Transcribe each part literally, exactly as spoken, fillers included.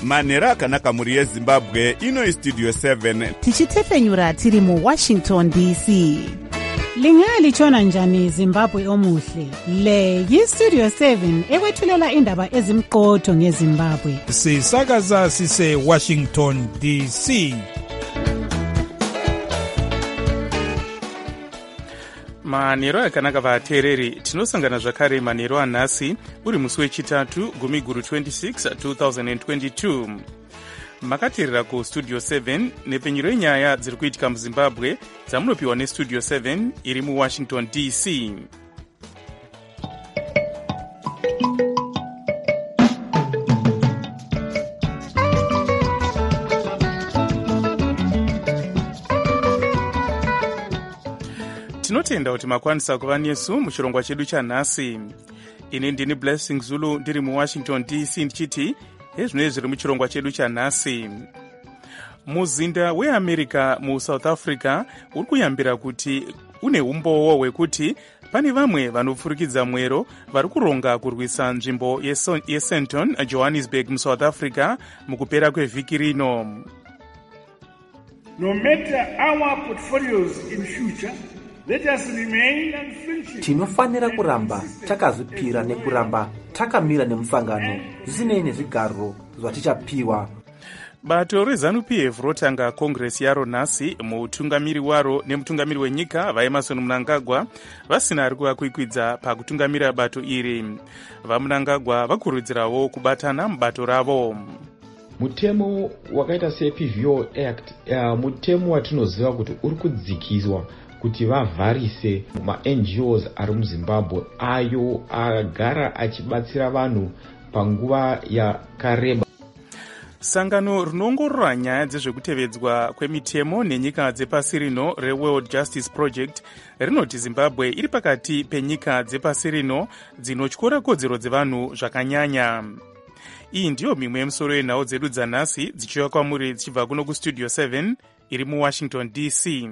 manhero akanaka mhuri yezimbabwe. Ino istudio seven tichitefenyura tiri muwashington D C. Lingalitshona njani Zimbabwe omuhle? Le yistudio seven ekwethulela indaba ezimqotho ngeZimbabwe. Sisakaza sise Washington D C. manhero akanaka vateereri, tinosangana zvakare manhero anhasi uri musi wechitatu gumi guru twenty-six twenty twenty-two. makateerera kustudio seven nepfenyuro yenyaya dziri kuitika muzimbabwe dzamunopiwa nestudio seven iri muwashington D C. tinotenda kuti makwanisa kuva nesu muchirongwa chedu chanhasi. ini ndini Blessing Zulu ndiri muwashington D C ndichiti ezvinoi zviri muchirongwa chedu chanhasi. muzinda weamerica musouth africa uri kuyambira kuti une umbowo hwekuti pane vamwe vanopfurikidza mwero vari kuronga kurwisa nzvimbo yeSandton Johannesburg musouth africa mukupera kwevhiki rino. No matter our portfolios in future, let us remain unflinching. Tinofanira kuramba takazvipira nekuramba takamira nemusangano zvisinei nezvigaro zvatichapiwa. bato reZANU-P F rotanga kongresi yaro nhasi. mutungamiri waro nemutungamiri wenyika vaEmmerson Mnangagwa vasina ari kuvakwikwidza pakutungamira bato iri. vaMnangagwa vakurudzirawo kubatana mubato ravo. mutemo wakaita seP V O Act uh, mutemo watinoziva kuti uri kudzikiswa kuti vavharise ma-N G Os ari muZimbabwe ayo agara achibatsira vanhu panguva yakareba. sangano rinoongorora nyaya dzezvekutevedzwa kwemitemo nenyika dzepasi rino reWorld Justice Project rinoti Zimbabwe iri pakati penyika dzepasi rino dzinotyora kodzero dzevanhu zvakanyanya. iyi ndiyo mimwe yemusoro yenhau dzedu dzanhasi dzichiuya kwamuri dzichibva kuno kustudio seven iri muwashington D C.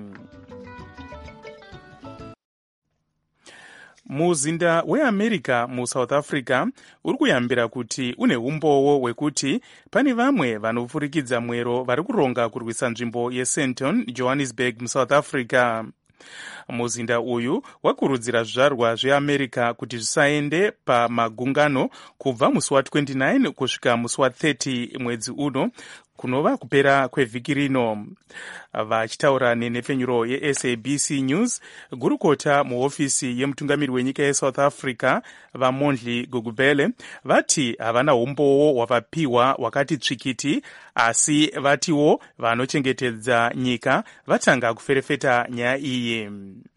muzinda weamerica musouth africa uri kuyambira kuti une umbowo hwekuti pane vamwe vanopfurikidza mwero vari kuronga kurwisa nzvimbo yeSandton Johannesburg musouth africa. muzinda uyu wakurudzira zvizvarwa zveamerica kuti zvisaende pamagungano kubva musi wa29 kusvika musi wa30 mwedzi uno kunova kupera kwevhiki rino. vachitaura nenhepfenyuro yeS A B C News, gurukota muhofisi yemutungamiri wenyika yeSouth Africa vaMondli Gugubele vati havana umbowo hwavapiwa wakati tsvikiti, asi vatiwo vanochengetedza nyika vatanga kuferefeta nyaya iyi.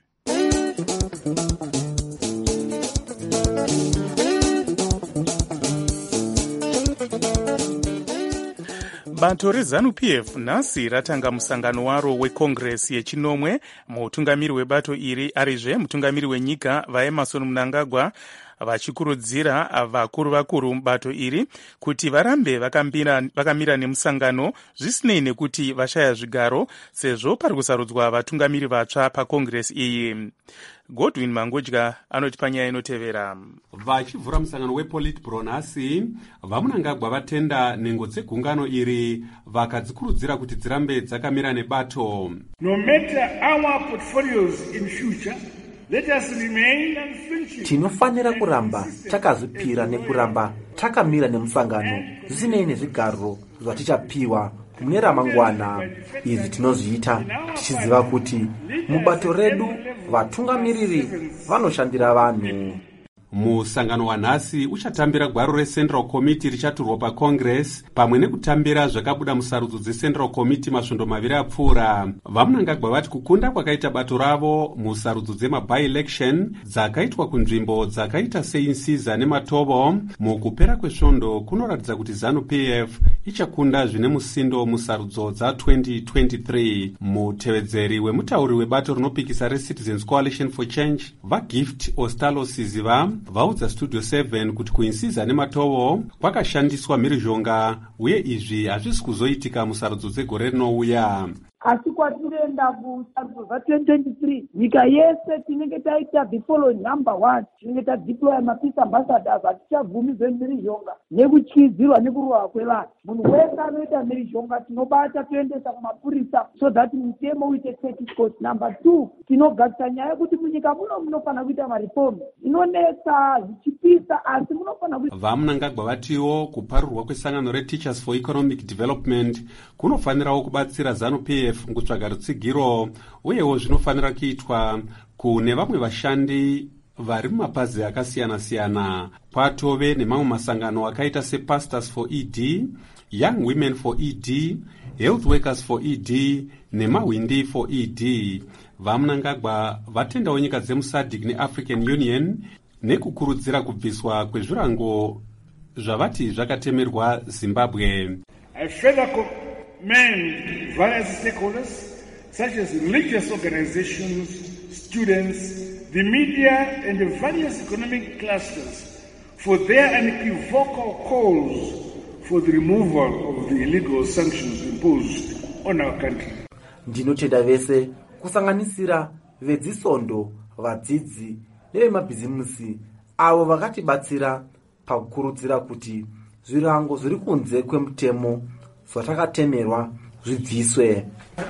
bato reZANU-P F nhasi ratanga musangano waro wekongresi yechinomwe. mutungamiri webato iri arizve mutungamiri wenyika vaEmmerson Mnangagwa vachikurudzira vakuru vakuru mubato iri kuti varambe vakamira, vakamira nemusangano zvisinei nekuti vashaya zvigaro, sezvo pari kusarudzwa vatungamiri vatsva pakongresi iyi. Godwin Mangodya anoti panyaya inotevera. vachivhura musangano wePolitburo nhasi, vaMnangagwa vatenda nhengo dzegungano iri vakadzikurudzira kuti dzirambe dzakamira nebato. No matter our portfolios in future, let us remain unflinching. Tinofanira kuramba takazvipira nekuramba takamira nemusangano zvisinei nezvigaro zvatichapiwa mune ramangwana. izvi tinozviita tichiziva kuti mubato redu vatungamiriri vanoshandira vanhu. musangano wanhasi uchatambira gwaro reCentral Committee richaturwa paCongress pamwe nekutambira zvakabuda musarudzo dzeCentral Committee masvondo maviri apfuura. vaMnangagwa vati kukunda kwakaita bato ravo musarudzo dzema-by-election dzakaitwa kunzvimbo dzakaita seInsiza neMatovo mukupera kwesvondo kunoratidza kuti ZANU-P F ichakunda zvine musindo musarudzo dza-twenty twenty-three. mutevedzeri wemutauri webato rinopikisa reCitizens Coalition for Change vaGift Ostalo Siziva vaudza studio seven kuti kuInsiza neMatovo kwakashandiswa mhirizhonga uye izvi hazvisi kuzoitika musarudzo dzegore rinouya. asi kwatinoenda kusarudzo za twenty twenty-three nyika yese tinenge taita the following: number one, tinenge tadeploya mapeace ambassadors hatichabvumi zvemhirizhonga nekutyidzirwa nekurova kwevanhu. Munhu wese anoita mhirizhonga tinobata toendesa kumapurisa so that mutemo uite take course. Number two, tinogadzisa nyaya yekuti munyika muno munofanira kuita marifomu inonetsa zvichipisa asi munofanira kuita. Vamunangagwa vatiwo kuparurwa kwesangano reTeachers for Economic Development kunofanirawo kubatsira ZANU-P F ngutsvaga rutsigiro, uyewo zvinofanira kuitwa kune vamwe vashandi vari mumapazi akasiyana-siyana. Kwatove nemamwe masangano akaita sePastors for E D, Young Women for E D, Health Workers for E D neMahwindi for E D. Vamunangagwa vatendawo nyika dzemuSADC neAfrican Union nekukurudzira kubviswa kwezvirango zvavati zvakatemerwa Zimbabwe. I further commend various stakeholders such as religious organizations, students, the media and the various economic clusters for their unequivocal calls for the removal of the illegal sanctions imposed on our country. Ndinotenda vese kusanganisira vedzisondo, vadzidzi nevemabhizimusi avo vakatibatsira pakukurudzira kuti zvirango zviri kunze kwemutemo zvatakatemerwa zvibviswe.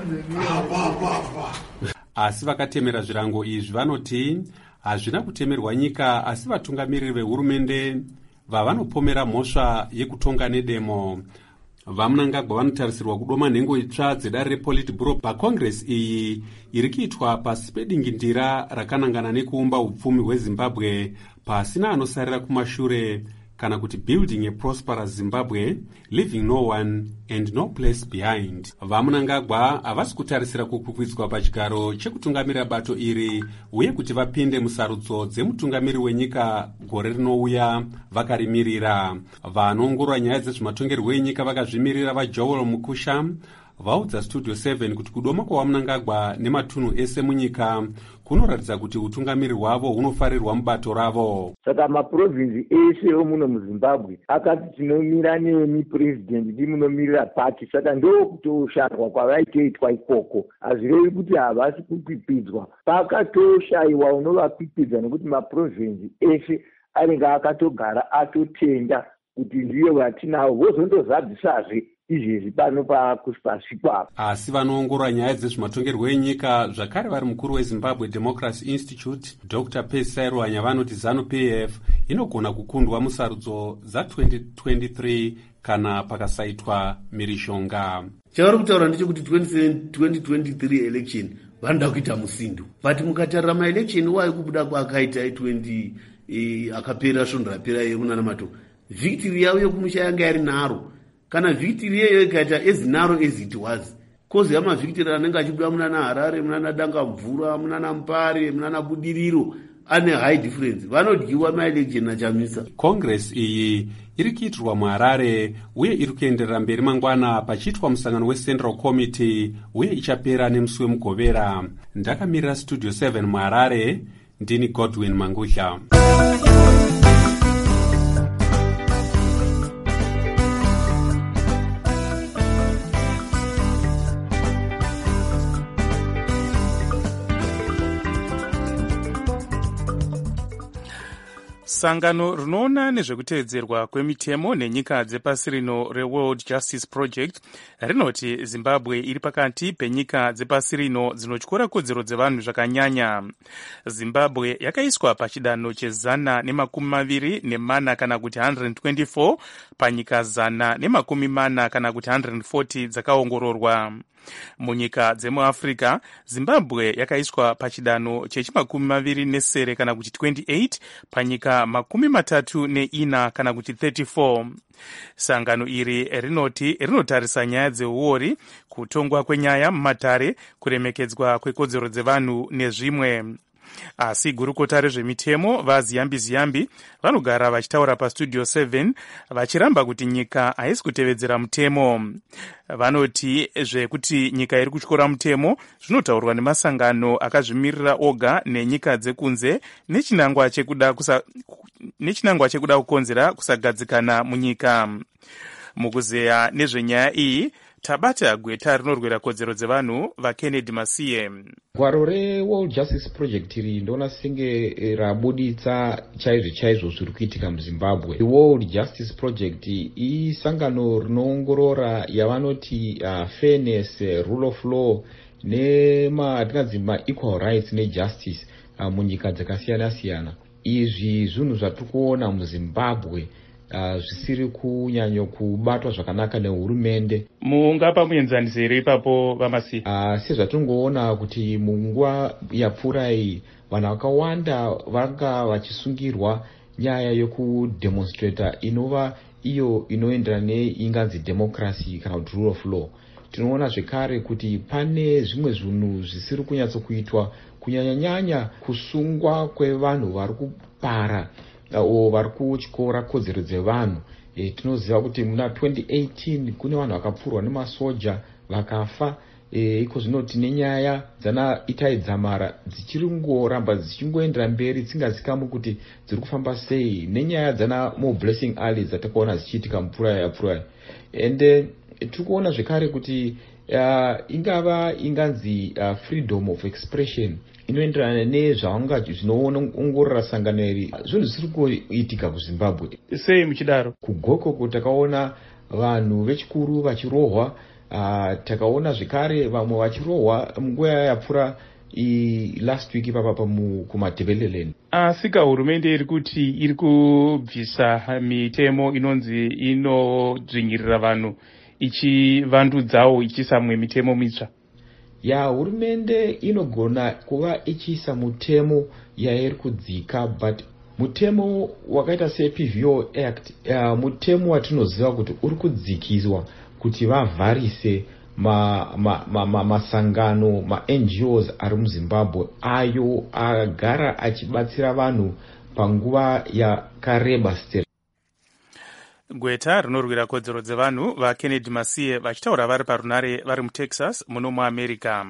Asi vakatemera zvirango izvi vanoti hazvina kutemerwa nyika, asi vatungamiriri vehurumende vavanopomera mhosva yekutonga nedemo. Vamunangagwa vanotarisirwa kudoma nhengo itsva dzedare rePolitburo paCongress iyi iri kuitwa pasi pedingindira rakanangana nekuumba upfumi hweZimbabwe pasina anosarira kumashure, kana kuti building a prosperous Zimbabwe, leaving no one and no place behind. Vamunangagwa havasi kutarisira kukwikwidzwa pachigaro chekutungamirira bato iri uye kuti vapinde musarudzo dzemutungamiri wenyika gore rinouya vakarimirira. Vanoongorora nyaya dzezvematongerwo enyika vakazvimirira vaJoel Mukusha vaudza Studio seven kuti kudoma kwaVamunangagwa nematunhu ese munyika kunoratidza kuti utungamiri hwavo hunofarirwa mubato ravo. Saka maprovinsi ese omuno muZimbabwe akati tinomira nemi president timunomirira pati, saka ndo kutoshairwa kwavaitoitwa ikoko. Hazvirevi kuti havasi kukwikwidzwa, pakatoshayiwa unovakwikkwidza nekuti maprovinsi ese anenge akatogara atotenda kuti ndiyo vatinavo vozondozadzisazve izvezvi pano pasvikwa. Asi vanoongorora nyaya dzezvematongerwo enyika zvakare vari mukuru weZimbabwe Democracy Institute Doctor Percy Sairwanya vanoti ZANU-P F inogona kukundwa musarudzo dza-twenty twenty-three kana pakasaitwa mhirizhonga. Chavari kutaura ndechekuti twenty twenty-three election vanoda kuita musindo, but mukatarira maelection wayo kubuda kwaakaita twenty eh, akapera svondo rapera yemunana mato, victory yavo yekumusha yanga yari naro, kana victory yeyo ikaita as narrow as it was. Kozi yama victory anenge achibuda munana Harare, munana Danga Mvura, munana Mpare, munana Budiriro ane high difference. Vanodyiwa maelection nachamisa. Congress iyi iri kuitirwa muHarare uye iri kuenderera mberi mangwana pachiitwa musangano weCentral Committee uye ichapera nemusi weMugovera. Ndakamirira Studio seven muHarare, ndini Godwin Mangudla. Sangano rinoona nezvekutevedzerwa kwemitemo nenyika dzepasi rino reWorld Justice Project rinoti Zimbabwe iri pakati penyika dzepasi rino dzinotyora kodzero dzevanhu zvakanyanya. Zimbabwe yakaiswa pachidanho chezana nemakumi maviri nemana kana kuti one hundred twenty-four panyika zana nemakumi mana kana kuti one hundred forty dzakaongororwa. Munyika dzemuAfrica, Zimbabwe yakaiswa pachidanho chechimakumi maviri nesere kana kuti twenty-eight panyika makumi matatu neina kana kuti thirty-four. Sangano iri rinoti rinotarisa nyaya dzeuori, kutongwa kwenyaya mumatare, kuremekedzwa kwekodzero dzevanhu nezvimwe. Asi gurukota rezvemitemo vaZiyambi Ziyambi vanogara vachitaura paStudio seven vachiramba kuti nyika haisi kutevedzera mutemo. Vanoti zvekuti nyika iri kutyora mutemo zvinotaurwa nemasangano akazvimirira oga nenyika dzekunze nechinangwa chekuda kusa nechinangwa chekuda kukonzera kusagadzikana munyika. Mukuzeya nezvenyaya iyi, tabata gweta rinorwira kodzero dzevanhu vakennedy masiye. gwaro reworld justice project iri ndoona senge rabuditsa chaizvo chaizvo zviri kuitika muzimbabwe. The world justice project isangano rinoongorora yavanoti uh, fairness, rule of law nematingadzi ma-equal rights nejustice uh, munyika dzakasiyana siyana. Izvi zvinhu zvatiri kuona muzimbabwe uh, zvisiri kunyanyo kubatwa zvakanaka nehurumende. Mungapa muenzaniso here ipapo vamasi? Uh, sezvatingoona kuti munguva yapfuura iyi vanhu vakawanda vanga vachisungirwa nyaya yokudemonstrata inova iyo inoenderana neinganzi democracy kana kuti rule of law. Tinoona zvekare kuti pane zvimwe zvinhu zvisiri kunyatsokuitwa, kunyanyanyanya kusungwa kwevanhu vari kupara o vari kutyora kodzero dzevanhu. E, tinoziva kuti muna twenty eighteen kune vanhu vakapfurwa nemasoja vakafa. E, iko zvino tine nyaya dzana Itai Dzamara dzichiri ngoramba dzichingoendera mberi dzisingazikamwi kuti dziri kufamba sei, nenyaya dzana Mo Blessing Ali dzatakaona dzichiitika mupfuura yapfuura. Ende tiri kuona zvekare kuti uh, ingava inganzi uh, freedom of expression inoenderana nezvavanga zvinoongorora sangano iri, zvinhu zvisiri kuitika kuzimbabwe. Sei muchidaro? Kugokoko takaona vanhu vechikuru vachirohwa. Uh, takaona zvekare vamwe vachirohwa munguva yapfuura last week ipapa kumadhebeleland. Asika hurumende iri kuti iri kubvisa mitemo inonzi inodzvinyirira vanhu ichivandudzawo ichiisa mwe mitemo mitsva. Ya hurumende inogona kuva ichiisa mutemo yairi kudzika, but mutemo wakaita se-P V O Act uh, mutemo watinoziva kuti uri kudzikiswa kuti vavharise masangano ma, ma, ma ma-N G Os ari muzimbabwe ayo agara achibatsira vanhu panguva yakareba steri. Gweta rinorwira kodzero dzevanhu vakennedy masiye vachitaura vari parunare vari muTexas muno muAmerica.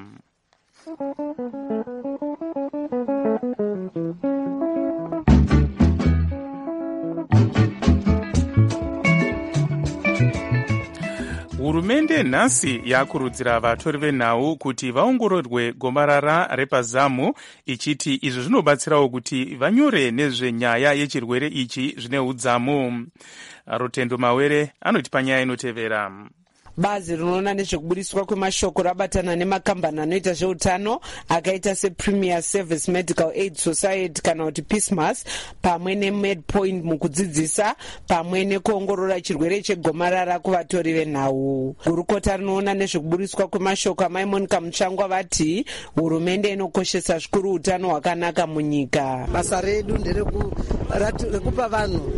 Hurumende nhasi yakurudzira vatori venhau kuti vaongororwe gomarara repazamu, ichiti izvi zvinobatsirawo kuti vanyore nezvenyaya yechirwere ichi zvine udzamu. Rutendo Mawere anoti panyaya inotevera. Bazi rinoona nezvekubudiswa kwemashoko rabatana nemakambani anoita zveutano akaita sePremier Service Medical Aid Society kana kuti Pismas pamwe neMedpoint mukudzidzisa pamwe nekuongorora chirwere chegomarara kuvatori venhau. Gurukota rinoona nezvekubudiswa kwemashoko amai Monica Mutsvangwa vati hurumende inokoshesa zvikuru utano hwakanaka munyika. Basa redu nderekupa vanhu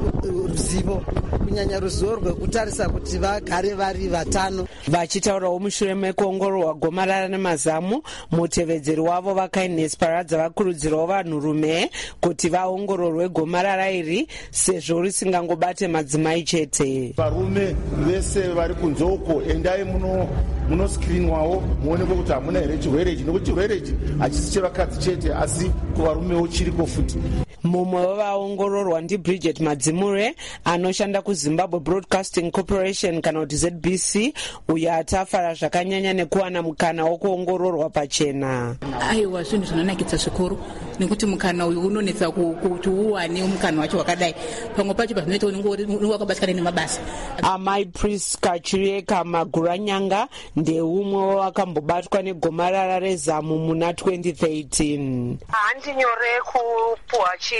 ruzivo, kunyanya ruzivo rwekutarisa kuti vagare vari vatano. Vachitaurawo mushure mekuongororwa gomarara nemazamu, mutevedzeri wavo vaKindness Paradza vakurudzirawo vanhurume kuti vaongororwe gomarara iri sezvo risingangobate madzimai chete. Varume vese vari kunzoko endai muno munoskrinwawo muonekwe kuti hamuna here chirwere ichi, nekuti chirwere ichi hachisi chevakadzi chete asi kuvarumewo chiriko futi. Mumwe wavaongororwa ndiBridget Madzimure anoshanda kuZimbabwe Broadcasting Corporation kana kuti Z B C, uyo atafara zvakanyanya nekuwana mukana wokuongororwa pachena. Aiwa, zvinhu zvinonakidza zvikuru nekuti mukana uyu unonetsa kuti uwane mukana wacho wakadai. Pamwe pacho pazvinoita unenge wakabatsana nemabasa. Amai Priska Chirieka Maguranyanga ndeumwe wakambobatwa negomarara rezamu muna twenty thirteen. Handinyore kupuwa chi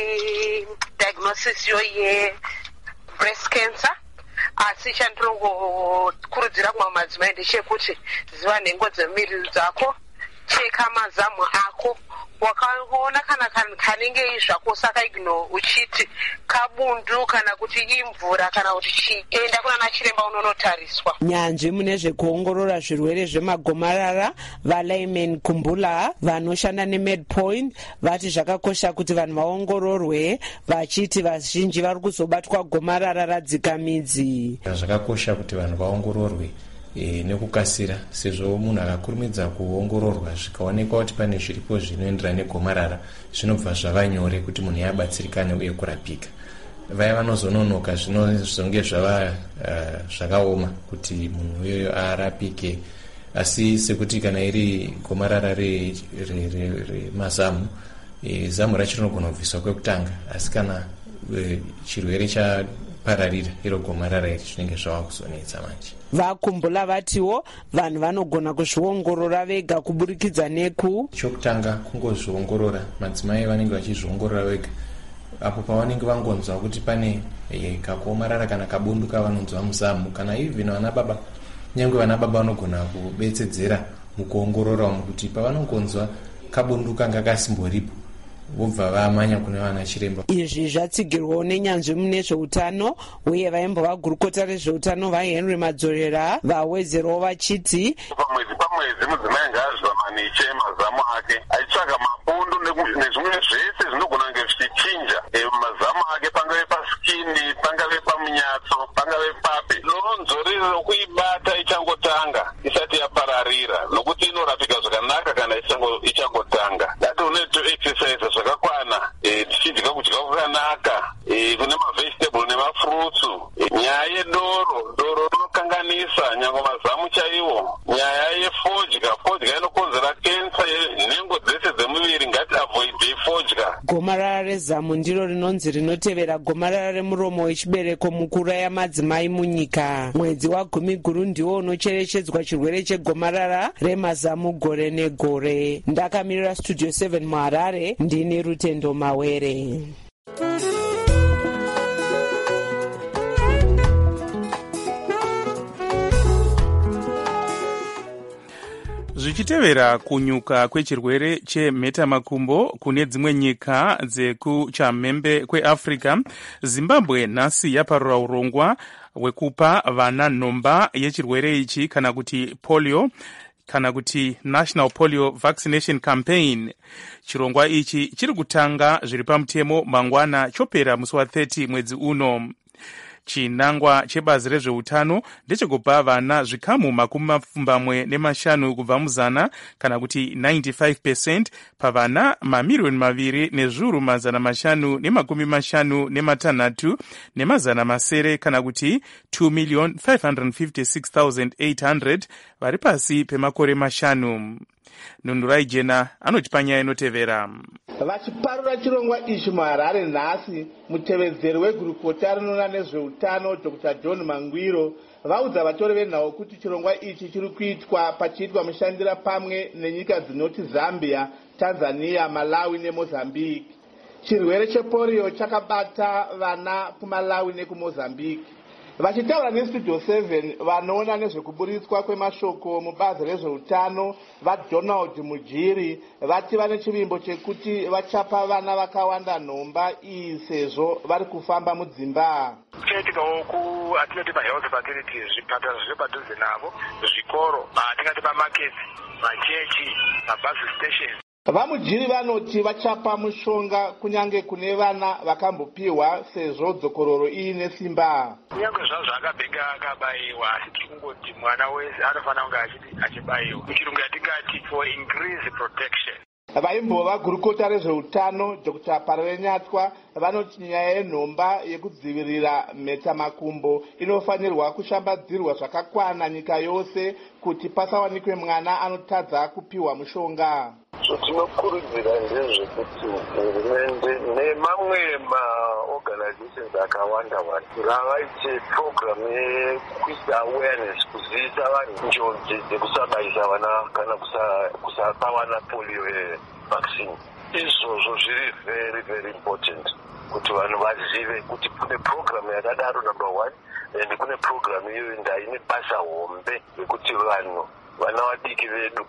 diagnosis yo ye breast cancer, asi chandinokurudzira kumwe madzimai ndechekuti ziva nhengo dzemuviri dzako, cheka mazamu ako, wakaona kana kanenge izvako sakaigno uchiti kabundu kana kuti imvura kana kuti chii, enda kunana chiremba unonotariswa. Nyanzvi mune zvekuongorora zvirwere zvemagomarara vaLayman Kumbula vanoshanda neMedpoint vati zvakakosha kuti vanhu vaongororwe, vachiti vazhinji vari kuzobatwa gomarara radzika midzi. Zvakakosha kuti vanhu vaongororwe E, nekukasira sezvo munhu akakurumidza kuongororwa zvikaonekwa kuti pane zviripo zvinoenderana negomarara zvinobva zvava nyore kuti munhu yabatsirikane uye kurapika. vaya vanozononoka zvinozonge zvava uh, zvakaoma kuti munhu uyoyo arapike. Asi sekuti kana iri gomarara remazamu, e, zamu racho rinogona kubviswa kwekutanga, asi kana e, chirwere chapararira iro gomarara iri zvinenge zvava kuzonetsa manje. Vakumbula vatiwo vanhu vanogona kuzviongorora vega kuburikidza neku chokutanga kungozviongorora, madzimai vanenge vachizviongorora vega apo pavanenge vangonzwa kuti pane e, kakomarara kana kabundu kavanonzwa muzamu, kana even vana baba, nyangwe vana baba vanogona kubetsedzera mukuongorora umu kuti pavanongonzwa kabundu kanga kasimboripo vobva vamanya kune vana chiremba. Izvi zvatsigirwawo nenyanzvi mune zveutano uye vaimbova gurukota rezveutano vaHenry Madzorera vawedzerawo vachiti pamwedzi pamwedzi mudzimai ngaazvamaniche mazamu ake achitsvaga mapundu nezvimwe zvese zvinogona kunge zvichichinja mazamu ake, pangave paskini, pangave pamunyatso, pangave papi. Lonzo riri rokuibata ichangotanga isati yapararira, nokuti inorapika zvakanaka kana ichangotanga. Dati unoito exercise zvakakwana, tichidya kudya kwakanaka, kune mavegetable nemafrutsu. Nyaya yedoro, doro rinokanganisa nyangwe mazamu chaiwo. Nyaya yefodya, fodya inokonzera kensa yenhengo dzese dzemuviri, ngati avoidei fodya. Gomarara rezamu ndiro rinonzi rinotevera gomarara remuromo wechibereko mukuraya madzimai munyika. Mwedzi wagumi guru ndiwo unocherechedzwa chirwere chegomarara remazamu gore negore. Ndakamirira Studio seven muHarare, ndini Rutendo Mawere. Zvichitevera kunyuka kwechirwere chemhetamakumbo kune dzimwe nyika dzekuchamhembe kweAfrica, Zimbabwe nhasi yaparura urongwa hwekupa vana nhomba yechirwere ichi kana kuti polio, kana kuti National Polio Vaccination Campaign. Chirongwa ichi chiri kutanga zviri pamutemo mangwana chopera musi wa thirty mwedzi uno. Chinangwa chebazi rezveutano ndechekupa vana zvikamu makumi mapfumbamwe nemashanu kubva muzana kana kuti ninety-five percent pavana mamiriyoni maviri nezviuru mazana mashanu nemakumi mashanu nematanhatu nemazana masere kana kuti two million five hundred fifty-six thousand eight hundred vari pasi pemakore mashanu. Nunhurai Jena anotipanya inotevera. Vachiparura chirongwa ichi muHarare nhasi, mutevedzeri wegurukota rinoona nezveutano Doctor John Mangwiro vaudza vatori venhau kuti chirongwa ichi chiri kuitwa pachiitwa mushandira pamwe nenyika dzinoti Zambia, Tanzania, Malawi neMozambique. Chirwere chepolio chakabata vana kuMalawi nekuMozambique. Vachitaura neStudio seven vanoona nezvekuburitswa kwemashoko mubazi rezveutano vaDonald Mujiri vati vane chivimbo chekuti vachapa vana vakawanda nhomba iyi sezvo vari kufamba mudzimba. Tichaitikawo ku atinoti pahealth facilities, zvipatara zviri padhuze navo, zvikoro, atingati pamaketsi, machechi, mabus stations. Vamujiri vanoti vachapa mushonga kunyange kune vana vakambopiwa sezvo dzokororo iine simba. Kunyange zvazvo akabhenga akabayiwa, asi tiri kungoti mwana wese anofanira kunge achibayiwa. Muchirungu yatingati for increased protection. Vaimbova gurukota rezveutano Doctor Pararenyatwa vanoti nyaya yenhomba yekudzivirira mhetamakumbo inofanirwa kushambadzirwa zvakakwana nyika yose kuti pasawanikwe mwana anotadza kupiwa mushonga. Tinokurudzira ndezvekuti hurumende nemamwe maorganizations akawanda wanda ngavaite program yekuisa awareness, kuziisa vanhu njodzi dzekusabayisa vana kana kusapa vana polio vaccine. Izvozvo zviri very very important kuti vanhu vazive kuti kune program yakadaro number one, and kune program iyoyo ndaine basa hombe yekuti vanhu vana vadiki vedu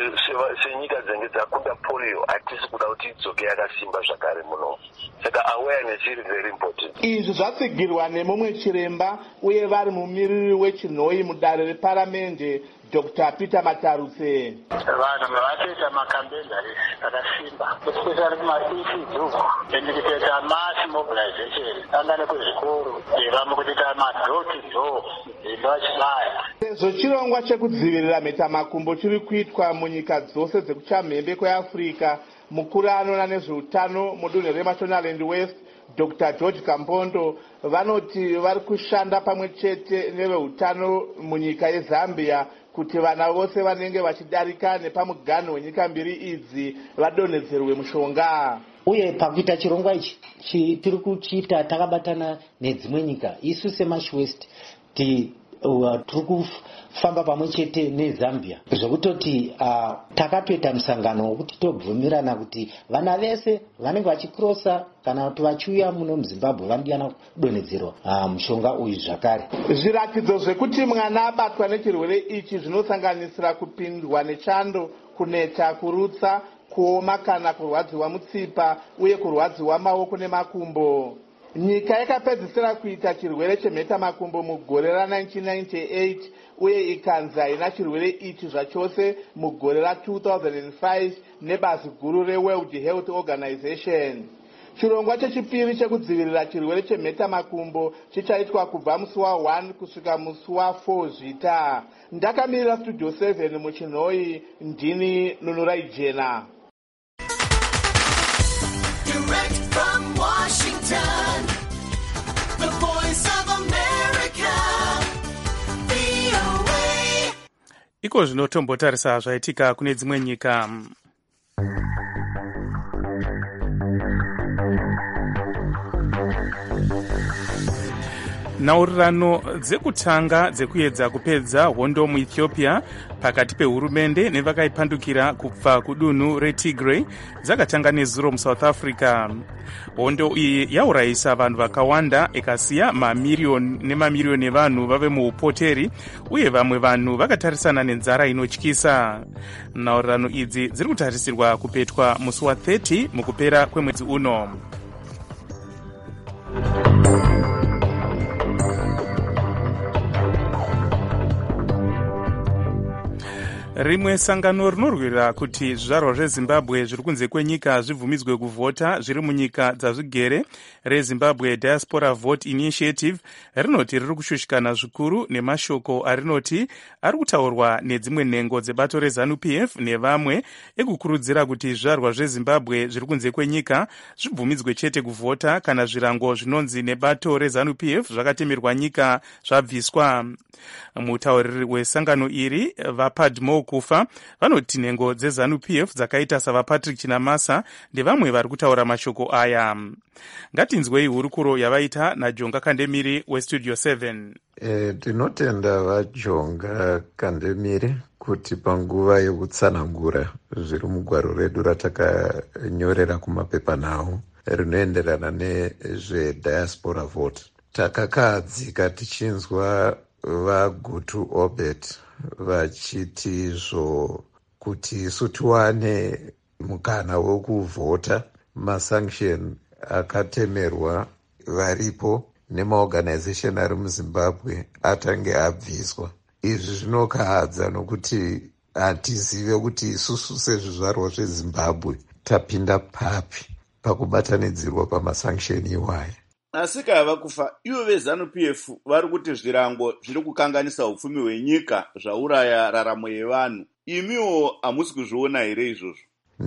senyika dzenge dzakunda polio hatisi kuda kuti idzoke yakasimba zvakare muno. Saka awareness iri very important. Izvi zvatsigirwa nemumwe chiremba uye vari mumiriri wechinhoi mudare reparamende Doctor Peter Matarutse. Vanhu vatoita makambenda akasimba, especially kuma-E C dzuku, endikutoita mass mobilization, angane kuzvikoro, vamwe kutoita ma-door to door, vachibaya. Sezvo chirongwa chekudzivirira mhetamakumbo chiri kuitwa munyika dzose dzekuchamhembe kweAfrica, mukuru anoona nezveutano mudunhu reMashonaland West dr george kampondo vanoti vari kushanda pamwe chete neveutano munyika yezambia kuti vana vose vanenge vachidarika nepamuganho wenyika mbiri idzi vadonhedzerwe mushonga. Uye pakuita chirongwa ichi tiri kuchiita takabatana nedzimwe nyika. Isu seMarch West ti uh, tiri kufamba pamwe chete neZambia zvekutoti uh, takatoita musangano wekuti tobvumirana kuti vana vese vanenge vachikrosa kana kuti vachiuya muno muZimbabwe vanodiana kudonhedzerwa uh, mushonga uyu zvakare. Zviratidzo zvekuti mwana abatwa nechirwere ichi zvinosanganisira kupindwa nechando, kuneta, kurutsa, kuoma kana kurwadziwa mutsipa uye kurwadziwa maoko nemakumbo. Nyika yakapedzisira kuita chirwere chemheta makumbo mugore ra-nineteen ninety-eight uye ikanzi haina chirwere ichi zvachose mugore ra-two thousand five nebazi guru reWorld Health Organization. Chirongwa chechipiri chekudzivirira chirwere chemheta makumbo chichaitwa kubva musi wa one kusvika musi wa four zvita. Ndakamirira Studio seven muchinhoi, ndini Nunurai Jena. Direct from Washington, the voice of America, V O A. Iko zvinotombotarisa zvaitika kune dzimwe nyika. Nhaurirano dzekutanga dzekuedza kupedza hondo muEthiopia pakati pehurumende nevakaipandukira kubva kudunhu reTigray dzakatanga nezuro muSouth Africa. Hondo iyi yaurayisa vanhu vakawanda ikasiya mamiriyoni nemamiriyoni evanhu vave muupoteri uye vamwe vanhu vakatarisana nenzara inotyisa. Nhaurirano idzi dziri kutarisirwa kupetwa musi wa thirty mukupera kwemwedzi uno. Rimwe sangano rinorwira kuti zvizvarwa zveZimbabwe zviri kunze kwenyika zvibvumidzwe kuvhota zviri munyika dzazvigere reZimbabwe Diaspora Vote Initiative rinoti riri kushushikana zvikuru nemashoko arinoti ari kutaurwa nedzimwe nhengo dzebato reZANU-P F nevamwe ekukurudzira kuti zvizvarwa zveZimbabwe zviri kunze kwenyika zvibvumidzwe chete kuvhota kana zvirango zvinonzi nebato reZANU-P F zvakatemerwa nyika zvabviswa. Mutauriri wesangano iri vapadmo kufa vanoti nhengo dzeZANU-P F dzakaita savaPatrick Chinamasa ndevamwe vari kutaura mashoko aya. Ngatinzwei hurukuro yavaita naJonga Kandemiri weStudio seven. Eh, tinotenda vaJonga Kandemiri kuti panguva yekutsanangura zviri mugwaro redu ratakanyorera kumapepanhau rinoenderana nezvediaspora vote. Takakadzika tichinzwa vaGutu Obet vachiti zvo kuti isu tiwane mukana wekuvhota masanction akatemerwa varipo nemaorganization ari muZimbabwe atange abviswa. Izvi zvinokahadza nokuti hatizive kuti isusu sezvizvarwa zveZimbabwe tapinda papi pakubatanidzirwa pamasanction iwaya. Asi kava kufa ivo veZANU-P F vari kuti zvirango zviri kukanganisa upfumi hwenyika zvauraya raramo yevanhu. Imiwo hamusi kuzviona here izvozvo?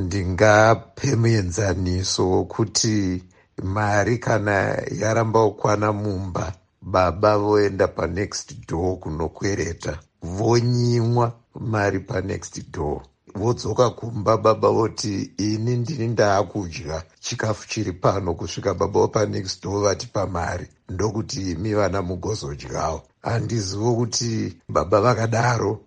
Ndingape muenzaniso wokuti mari kana yaramba kukwana mumba, baba voenda panext door kunokwereta, vonyimwa mari panext door, vodzoka kumba baba voti ini ndini ndaakudya chikafu chiri pano kusvika baba wapanext door vati pamari ndokuti imi vana mugozodyawo. Handizivo kuti baba vakadaro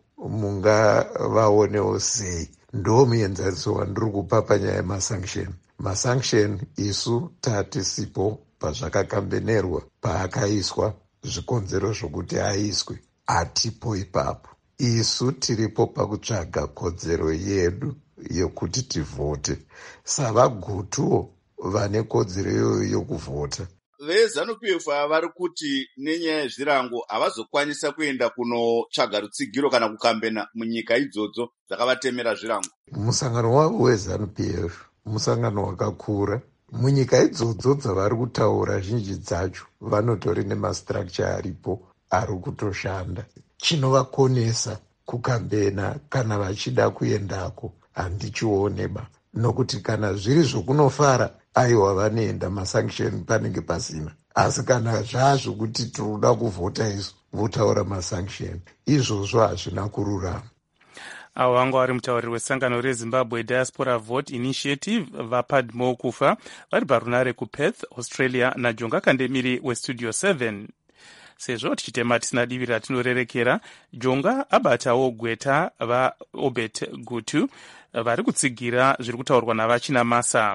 mungavaonewo sei. Ndo muenzaniso wandiri kupa panyaya yemasanction. Masanction isu tatisipo pazvakakambenerwa paakaiswa zvikonzero zvokuti aiswe, hatipo ipapo. Isu tiripo pakutsvaga kodzero yedu yokuti tivhote. Savagutuwo vane kodzero iyoyo yokuvhota. VeZANU-P F vari kuti nenyaya yezvirango havazokwanisa kuenda kunotsvaga rutsigiro kana kukambena munyika idzodzo dzakavatemera zvirango. Musangano wavo weZANU-P F musangano wakakura. Munyika idzodzo dzavari kutaura zhinji dzacho vanotori nemastructure aripo ari kutoshanda. Chinovakonesa kukambena kana vachida kuendako handichione ba, nokuti kana zviri zvokunofara aiwa vanoenda masanction panenge pasina. Asi kana zvazvokuti tinoda kuvhota izvo votaura masanction, izvozvo hazvina kururama. avo vanga vari mutauriri wesangano rezimbabwe diaspora vote initiative vapadmo kufa vari parunare kuperth, australia, najonga kandemiri westudio seven. Sezvo tichitema tisina divi ratinorerekera, Jonga abatawo gweta vaobet gutu vari kutsigira zviri kutaurwa navachina masa.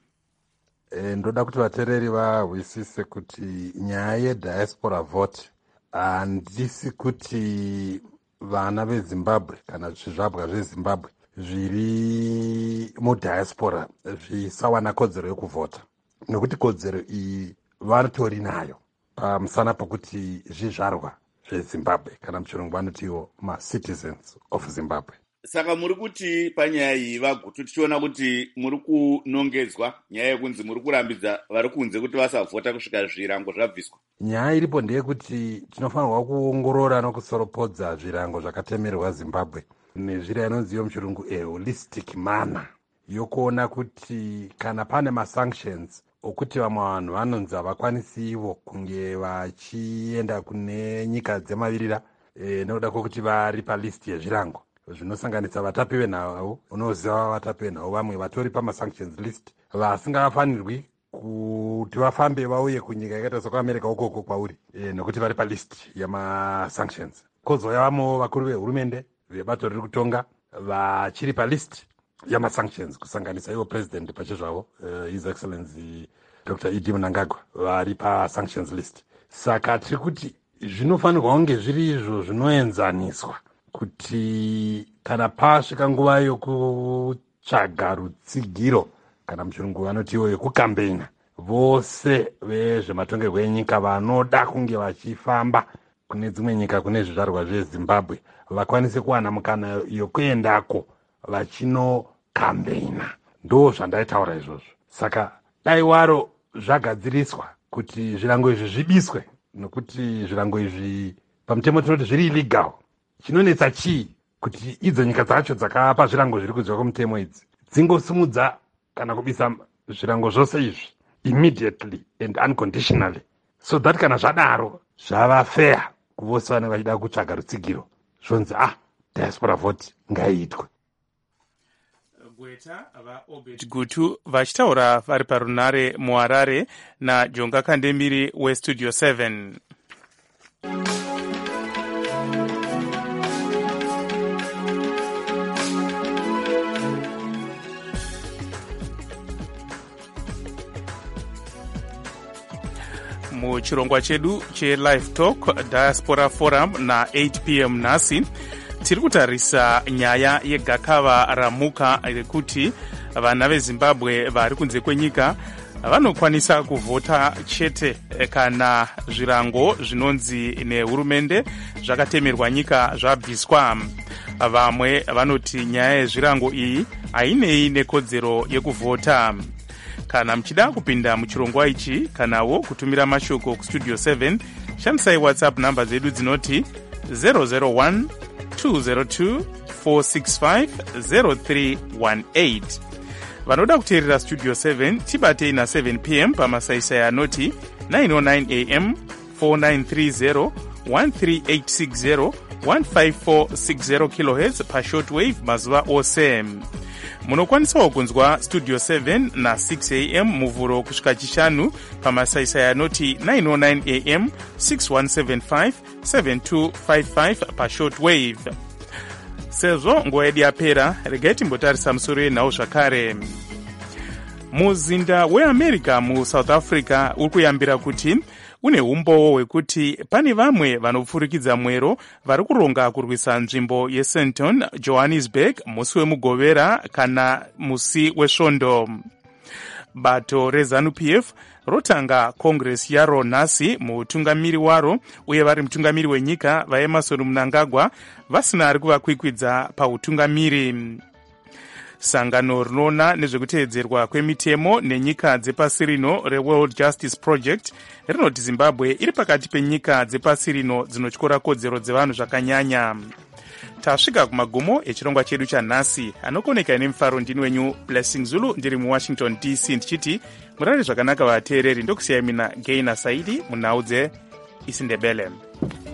E, ndoda kuti vateereri vahwisise kuti nyaya yediaspora vote handisi kuti vana vezimbabwe kana zvizvabwa zvezimbabwe zviri mudiaspora zvisawana kodzero yekuvhota, nekuti kodzero iyi vatori nayo pamusana pokuti zvizvarwa zvezimbabwe, kana muchirungu vanotiwo macitizens of zimbabwe. Saka muri kuti panyaya iyi vagutu tichiona kuti muri kunongedzwa nyaya yekunzi muri kurambidza vari kunze kuti vasavhota kusvika zvirango zvabviswa. Nyaya iripo ndeyekuti tinofanirwa kuongorora nokusoropodza zvirango zvakatemerwa zimbabwe nezvira inonziyo muchirungu a holistic manner yokuona kuti kana pane masanctions okuti vamwe vanhu vanonzi havakwanisi ivo kunge vachienda kune nyika dzemavirira e, nokuda kwokuti vari palist yezvirango zvinosanganisa vatapi venhau. Unoziva vatapi venhau vamwe vatori pamasanctions list vasingafanirwi kuti vafambe vauye kunyika yakaita sekuamerica ukoko kwauri e, nokuti vari palist yamasanctions. Kozouya vamwewo vakuru vehurumende vebato riri kutonga vachiri palist yamasanctions kusanganisa ivo president pachezvavo uh, his excellency Doctor Idi Mnangagwa vari pasanctions list. Saka tiri kuti zvinofanirwa kunge zviri izvo zvinoenzaniswa kuti kana pasvika nguva yokutsvaga rutsigiro kana muchirungu vanotiwo yekukambeina, vose vezvematongerwo enyika vanoda kunge vachifamba kune dzimwe nyika kune zvizvarwa zvezimbabwe vakwanise kuwana mukana yokuendako vachinokambeina. Ndo zvandaitaura izvozvo. Saka dai waro zvagadziriswa kuti zvirango izvi zvibiswe, nokuti zvirango izvi pamutemo tinoti zviri illegal. Chinonetsa chii kuti idzo nyika dzacho dzakapa zvirango zviri kunzwa kwemutemo idzi dzingosumudza kana kubisa zvirango zvose izvi immediately and unconditionally, so that kana zvadaro zvava fair kuvose vanenge vachida kutsvaga rutsigiro zvonzi ah diaspora vote ngaiitwe. Gweta vaobet gutu vachitaura vari parunare muharare najonga kandemiri westudio seven. Muchirongwa chedu chelive talk diaspora forum na eight p m nhasi tiri kutarisa nyaya yegakava ramuka rekuti vana vezimbabwe vari kunze kwenyika vanokwanisa kuvhota chete kana zvirango zvinonzi nehurumende zvakatemerwa nyika zvabviswa. Vamwe vanoti nyaya yezvirango iyi hainei nekodzero yekuvhota. Kana muchida kupinda muchirongwa ichi kanawo kutumira mashoko kustudio seven, shandisai whatsapp namba zedu dzinoti zero zero one two zero two four six five zero three one eight. Vanoda kuteerera studio seven tibatei na seven p m pamasaisai anoti nine oh nine a m four nine three zero one three eight six zero one five four six zero kilohertz pashortwave mazuva ose. Munokwanisawo kunzwa studio seven na six a m muvhuro kusvika chishanu pamasaisai anoti nine oh nine a m six one seven five seven two five five pashortwave. Sezvo nguva yedu yapera, regai timbotarisa musoro yenhau zvakare. Muzinda weAmerica muSouth Africa uri kuyambira kuti une umbowo hwekuti pane vamwe vanopfurikidza mwero vari kuronga kurwisa nzvimbo yeSandton, Johannesburg musi wemugovera kana musi wesvondo. Bato reZANU-P F rotanga congress yaro nhasi, mutungamiri waro uye vari mutungamiri wenyika vaEmmerson Mnangagwa vasina ari kuvakwikwidza pautungamiri. Sangano rinoona nezvekuteedzerwa kwemitemo nenyika dzepasi rino reWorld Justice Project rinoti Zimbabwe iri pakati penyika dzepasi rino dzinotyora kodzero dzevanhu zvakanyanya. tasvika kumagumo echirongwa chedu chanhasi. Anokoneka nemufaro ndini wenyu Blessing Zulu ndiri muwashington D C ndichiti murare zvakanaka vateereri. Ndokusiyai mina Gaina Saidi munhau dzeIsindebele.